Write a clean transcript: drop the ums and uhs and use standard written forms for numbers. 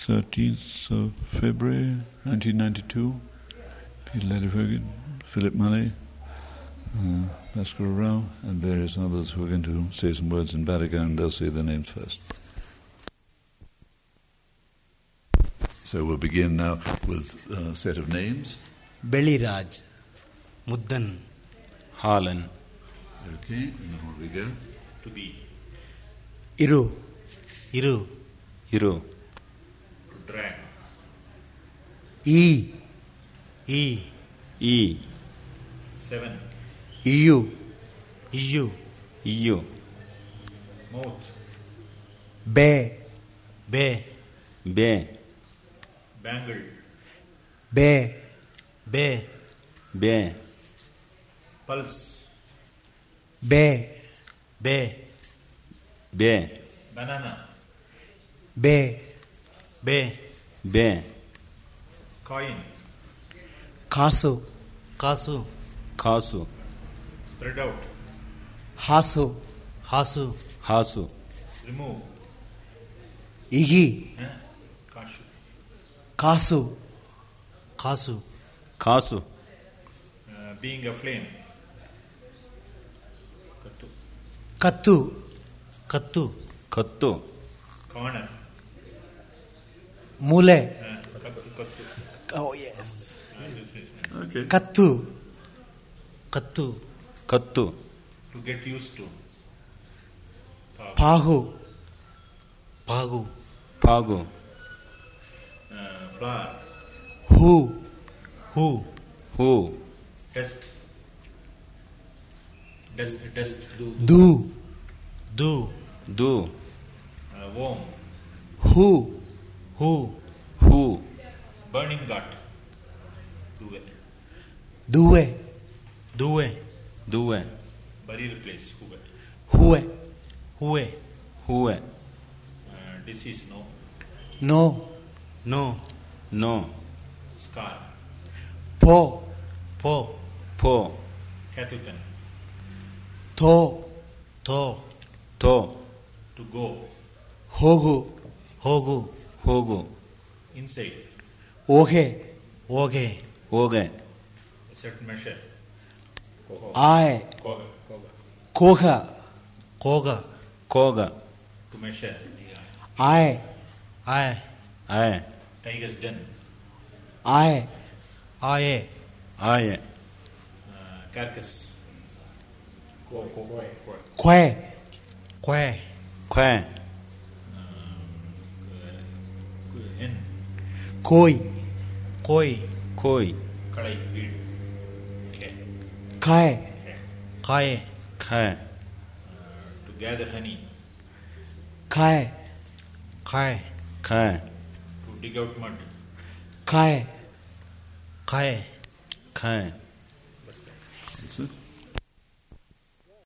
13th of February 1992. Peter Ladefoged, Philip Mully, Bhaskara Rao, and various others who are going to say some words in Badaga, and they'll say their names first. So we'll begin now with a set of names. Beliraj, Muddan, Harlan. Okay, and on we go. To be. Iru, Iru. To drag. E, E. 7. EU, EU. Mouth. Be, Be. Bangle. Be, Be. Pulse. Be, Be. Banana. Be, Be. Coin. Kasu, Kasu. Spread out. Hasu, Hasu. Remove. Igi, Kashu. Kasu, Being a flame. Kattu, Kattu. Corner. Mule, Kattu. oh yes, Okay. Kattu, Kattu. To get used to. Pahu, Pagu. Flower. Who, Test. Do, Worm. Who, Burning gut. Duve. Due, Burial place. Hue, Disease. No. No, Scar. Po, Cattle pen. To, To go. Hogu, Inside. Oge, Oge. A certain measure. Ai, Koga. Koga, To measure. Ai, Tiger's den. Ai, Carcass. Que, Hen. Koi, Kadai. Weed. Kai, To gather honey. Kai, To dig out mud. Kai, Kai.